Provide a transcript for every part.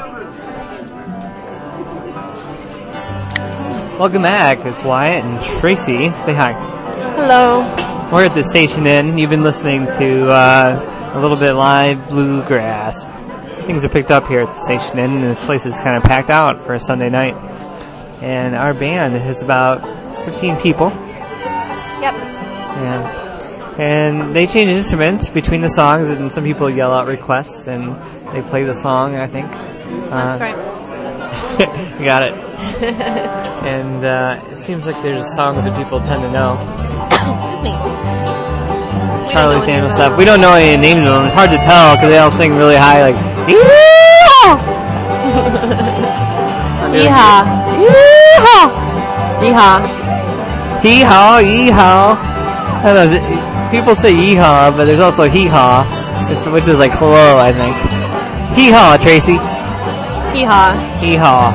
Welcome back. It's Wyatt and Tracy. Say hi. Hello. We're at the Station Inn. You've been listening to a little bit live bluegrass. Things are picked up here at the Station Inn, and this place is kind of packed out for a Sunday night. And our band is about 15 people. Yep. Yeah. And they change instruments between the songs, and some people yell out requests, and they play the song, I think. That's right. You got it. And it seems like there's songs that people tend to know. Excuse me. Charlie's Daniel stuff. We don't know any names of them. It's hard to tell because they all sing really high, like Yeehaw! Yeehaw! Yeehaw! Yeehaw! Hee-haw, yeehaw. I don't know, people say yeehaw, but there's also hee-haw, which is like hello, I think. Hee-haw, Tracy. Hee-haw. Hee-haw.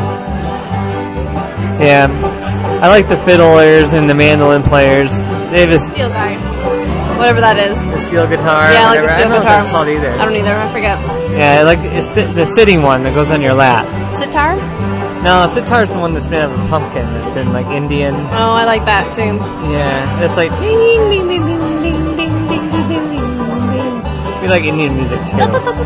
Yeah. I like the fiddlers and the mandolin players. They have a Steel guy. Whatever that is. The steel guitar. Yeah, I like the steel I don't know guitar. what that's called either. I don't either. I forget. Yeah, I like the sitting one that goes on your lap. Sitar? No, sitar's the one that's made out of a pumpkin. It's in like Indian. Oh, I like that too. Yeah, it's like ding ding ding ding ding ding ding ding ding ding. We like Indian music too.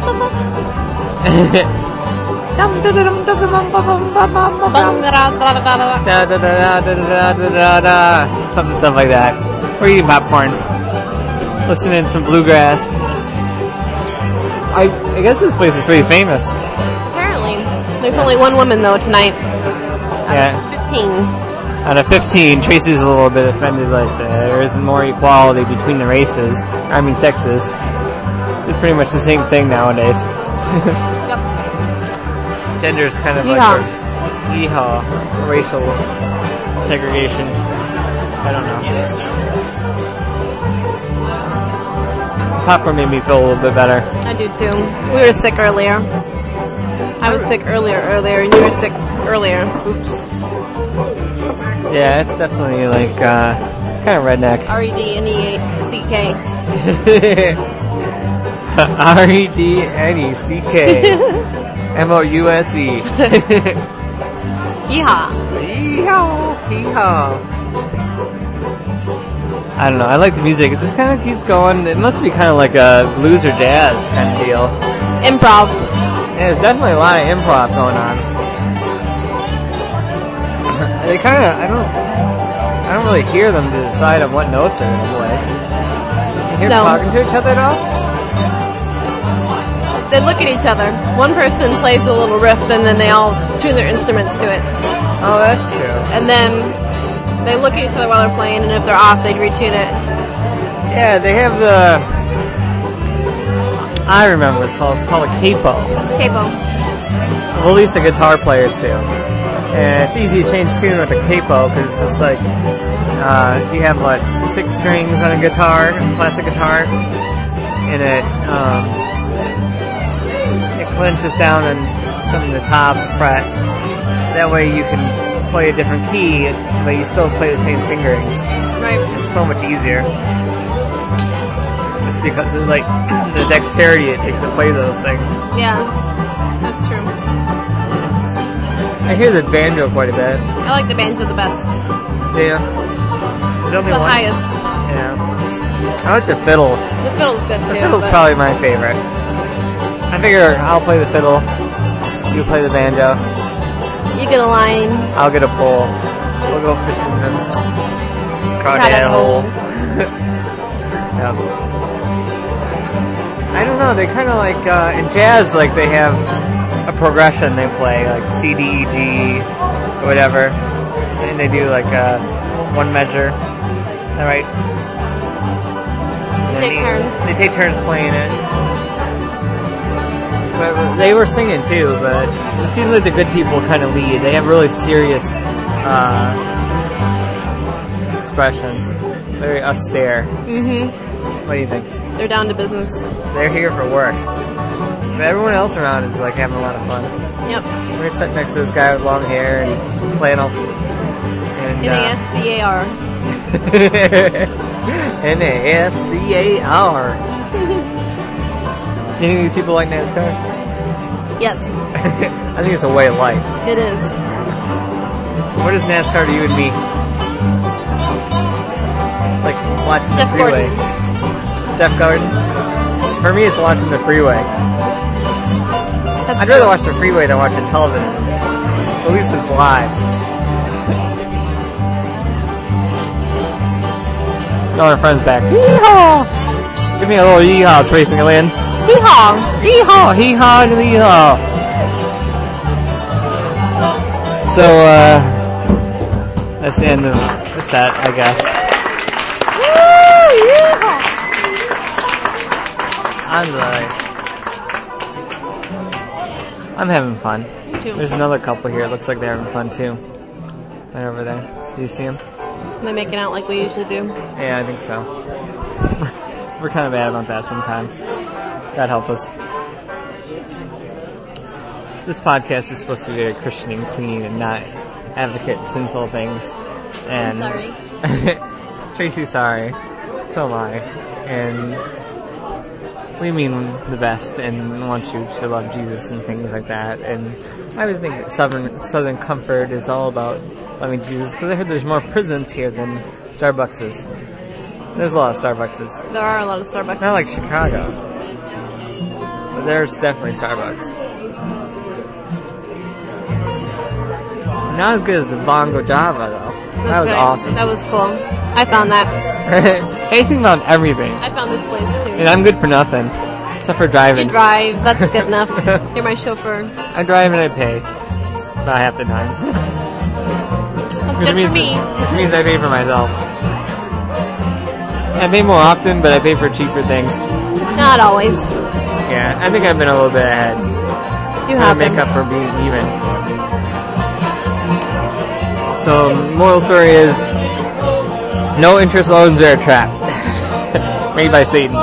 Something like that. We're eating popcorn, listening to some bluegrass. I guess this place is pretty famous. Apparently. There's only one woman though tonight. Yeah. 15. Out of 15, Tracy's a little bit offended like there isn't more equality between the races. I mean sexes. It's pretty much the same thing nowadays. Yep. Gender's kind of Yeehaw. like yeehaw, racial segregation. I don't know. Popcorn made me feel a little bit better. I do too. We were sick earlier. I was sick earlier, and you were sick earlier. Oops. Yeah, it's definitely like kind of redneck. R-E-D-N-E-C-K. R-E-D-N-E-C-K. M-O-U-S-E. Yeehaw. Yeehaw. Yeehaw. I don't know. I like the music. This kind of keeps going. It must be kind of like a blues or jazz kind of deal. Improv. Yeah, there's definitely a lot of improv going on. They kind of, I don't really hear them to decide on what notes are going to play. You hear them talking to each other at all? They look at each other. One person plays a little riff, and then they all tune their instruments to it. Oh, that's true. And then they look at each other while they're playing, and if they're off, they'd retune it. Yeah, they have the... I remember it's called a capo. Capo. Well, at least the guitar players do. And it's easy to change tune with a capo, because it's just like... you have, 6 strings on a guitar, classic guitar, and it clenches down on some of the top frets. That way you can play a different key, but you still play the same fingerings. Right. It's so much easier. Just because it's like the dexterity it takes to play those things. Yeah, that's true. I hear the banjo quite a bit. I like the banjo the best. Yeah. The highest. Yeah. I like the fiddle. The fiddle's good too. The fiddle's probably my favorite. I figure I'll play the fiddle. You play the banjo. You get a line. I'll get a pole. We'll go fishing in the crawdad hole. Yeah. I don't know, they kind of like, in jazz, like they have a progression they play, like C, D, E, G, or whatever. And they do like one measure. Is that right? They take turns. They take turns playing it. But they were singing too, but it seems like the good people kind of lead. They have really serious expressions. Very austere. Mm-hmm. What do you think? They're down to business. They're here for work. But everyone else around is like having a lot of fun. Yep. We're sitting next to this guy with long hair and flannel. And, N-A-S-C-A-R. N-A-S-C-A-R. You think these people like NASCAR? Yes, I think it's a way of life. it is. What is NASCAR to you and me? Like watching the Jeff freeway. Gordon. Jeff Gordon. For me, it's watching the freeway. That's I'd true. rather watch the freeway than watch the television. At least it's live. All our friends back. Yeehaw! Give me a little yeehaw, Trace McGlynn. Hee-haw. Yeehaw! Yeehaw! Yeehaw! So, that's the end of the set, I guess. Woo! Yeehaw. I'm having fun. Me too. There's another couple here. It looks like they're having fun too. Right over there. Do you see them? Am I making out like we usually do? Yeah, I think so. We're kind of bad about that sometimes. God help us. This podcast is supposed to be very Christian and clean and not advocate sinful things. And Sorry. Tracy's sorry. So am I. And we mean the best and want you to love Jesus and things like that. And I always think Southern Comfort is all about loving Jesus, because I heard there's more prisons here than Starbuckses. There's a lot of Starbuckses. There are a lot of Starbucks. Not like Chicago. But there's definitely Starbucks. Not as good as the Bongo Java, though. That was right. awesome. That was cool. I found that. Tasting found everything. I found this place too. And I'm good for nothing. Except for driving. You drive. That's good enough. You're my chauffeur. I drive and I pay. About half the time. That's good for me. It means I pay for myself. I pay more often, but I pay for cheaper things. Not always. Yeah, I think I've been a little bit ahead. You Trying have to make been. up for being even. So, moral story is, no interest loans are a trap. Made by Satan.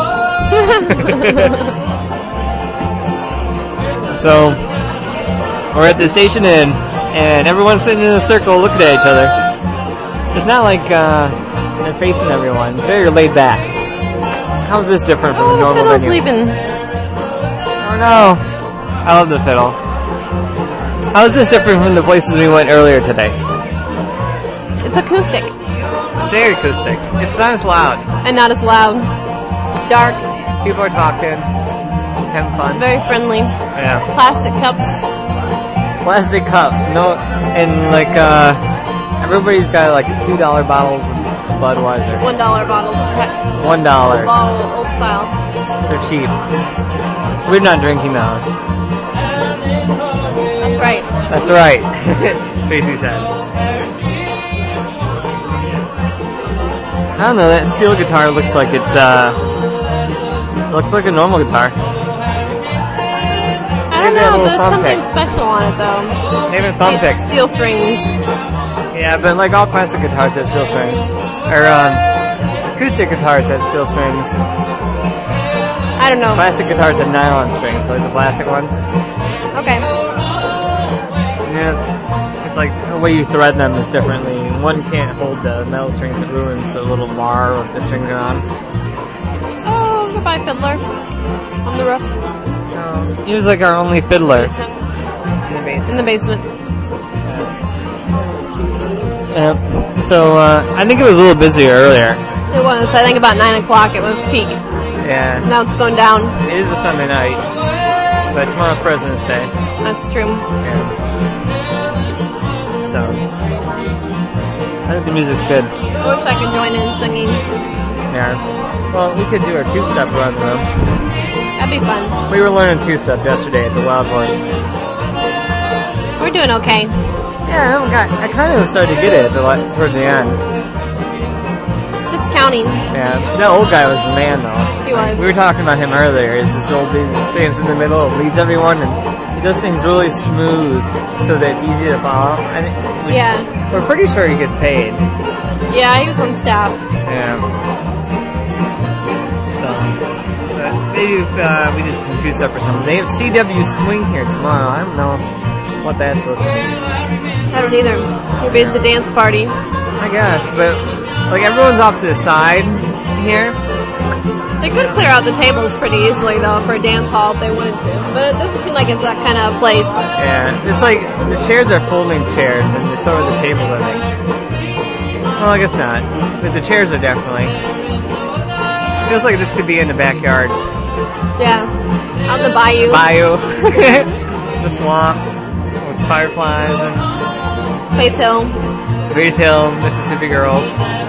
So, we're at the station inn, and everyone's sitting in a circle looking at each other. It's not like they're facing everyone. It's very laid back. How's this different from a Oh, the normal fiddle's venue? leaving. Oh no! I love the fiddle. How is this different from the places we went earlier today? It's acoustic It's very acoustic. It's not as loud. and not as loud. Dark. People are talking, having fun. Very friendly. Yeah. Plastic cups. Plastic cups. No, and like everybody's got like $2 bottles of Budweiser. $1 bottles. $1. Bottle, old style. They're cheap. We're not drinking those. That's right. That's right. Tracy said. I don't know, that steel guitar looks like it's, looks like a normal guitar. I don't Maybe a know. little There's thumb something pick. special on it though. Maybe a thumb pick. Steel strings. Yeah, but like all classic guitars have steel strings. Or, acoustic guitars have steel strings. I don't know. Plastic guitars have nylon strings, like the plastic ones. Okay. Yeah, it's like the way you thread them is differently. One can't hold the metal strings, it ruins the little bar with the strings on. Oh, goodbye, fiddler. On the roof. He was like our only fiddler. In the basement. Yeah. So, I think it was a little busier earlier. It was. I think about 9 o'clock it was peak. Yeah. Now it's going down. It is a Sunday night. But tomorrow's President's Day. That's true. Yeah. So, I think the music's good. I wish I could join in singing. Yeah. Well, we could do our two-step around the room. That'd be fun. We were learning two-step yesterday at the Wild Horse. We're doing okay. Yeah, I kind of started to get it towards the end. It's just counting. Yeah, that old guy was the man, though. He was. We were talking about him earlier. He's this old dude that stands in the middle and leads everyone, and he does things really smooth so that it's easy to follow. Yeah. We're pretty sure he gets paid. Yeah, he was on staff. Yeah. So, but maybe if we did some two-step or something. They have CW Swing here tomorrow. I don't know what that's supposed to mean. I don't either. Maybe it's a dance party. I guess, but like everyone's off to the side here. They could clear out the tables pretty easily, though, for a dance hall if they wanted to. But it doesn't seem like it's that kind of place. Yeah, it's like the chairs are folding chairs, and so are the tables, I think. Well, I guess not. But the chairs are definitely. It feels like this could be in the backyard. Yeah, on the bayou. The swamp with fireflies and Faith Hill. Faith Hill, Mississippi Girls.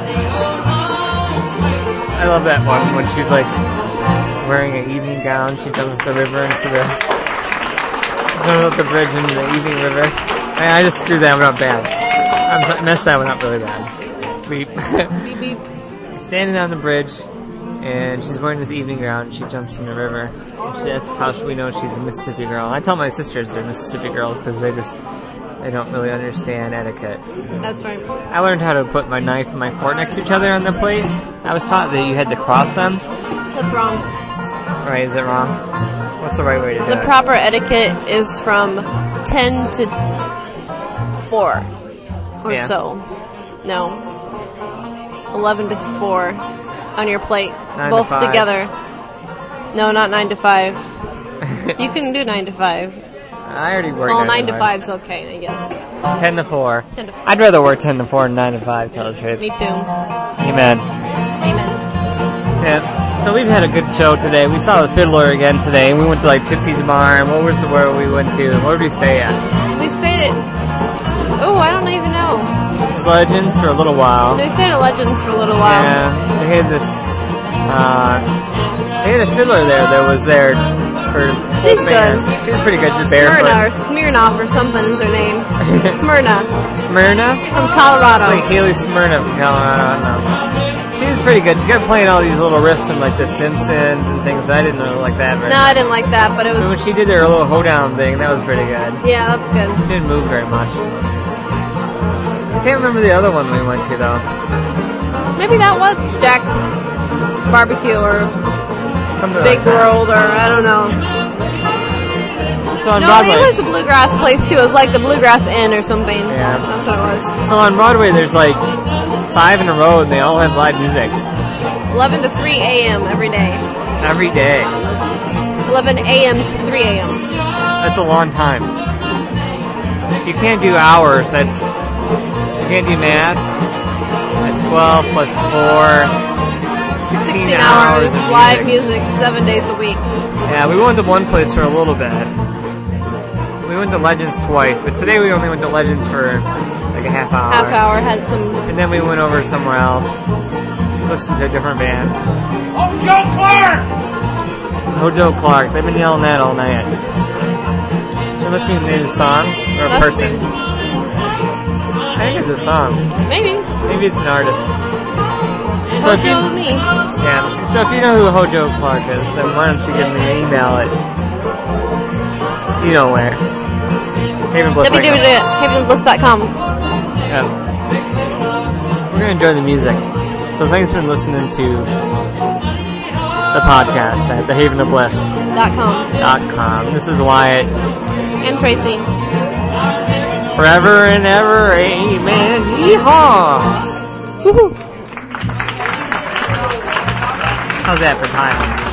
I love that one when she's like wearing an evening gown. She jumps the river into the bridge into the evening river. I just screwed that one up bad. I messed that one up really bad. Beep. Beep, beep. She's standing on the bridge, and she's wearing this evening gown, and she jumps in the river. That's how we know she's a Mississippi girl. I tell my sisters they're Mississippi girls because they don't really understand etiquette. That's right. I learned how to put my knife and my fork next to each other on the plate. I was taught that you had to cross them. That's wrong. Right, is it wrong? What's the right way to do it? The proper etiquette is from 10 to 4 or so. No. 11 to 4 on your plate. 9 both to 5. Together. No, not 9 to 5. You can do 9 to 5. I already worked 9 to 5 is okay, I guess. 10 to 4. 10 to 4. I'd rather work 10 to 4 than 9 to 5, tell the truth. Me too. Amen. Amen. Yeah. So we've had a good show today. We saw the Fiddler again today. We went to like Tootsie's Bar, and what was where we went to? Where did we stay at? We stayed at... Oh, I don't even know. Legends for a little while. We stayed at Legends for a little while. Yeah. They had this... they had a fiddler there that was there for... She's good. She was pretty good. She's barefoot. Smyrna or Smirnoff or something is her name. Smyrna. Smyrna? From Colorado. It's like Haley Smyrna from Colorado. I don't know. She was pretty good. She kept playing all these little riffs from like The Simpsons and things. I didn't know like that very No, I didn't like that, but it was... When she did her little hoedown thing, that was pretty good. Yeah, that's good. She didn't move very much. I can't remember the other one we went to though. Maybe that was Jack's Barbecue or Something Big like that. World or I don't know. So on No, Broadway, it was the Bluegrass place too. It was like the Bluegrass Inn or something. Yeah. That's what it was. So on Broadway, there's like 5 in a row, and they all have live music 11 to 3 a.m. every day. every day. 11 a.m. to 3 a.m. That's a long time. You can't do hours. You can't do math. That's 12 plus 4. 16 hours of live music 7 days a week. Yeah, we went to one place for a little bit. We went to Legends twice, but today we only went to Legends for like a half hour. Half hour had some... And then we went over somewhere else. Listened to a different band. Oh, Joe Clark! Oh, Joe Clark. They've been yelling that all night. There must be a new song or a Must person. be. I think it's a song. Maybe. Maybe it's an artist. So if you, Hojo with me. yeah. So if you know who Hojo Clark is, then why don't you give me an email at you know where. Havenbliss.com. www.havenbliss.com. Yeah. We're gonna enjoy the music. So thanks for listening to the podcast at thehavenofbliss.com. This is Wyatt. And Tracy. Forever and ever, amen. Yeehaw! Woohoo! How's that for timing?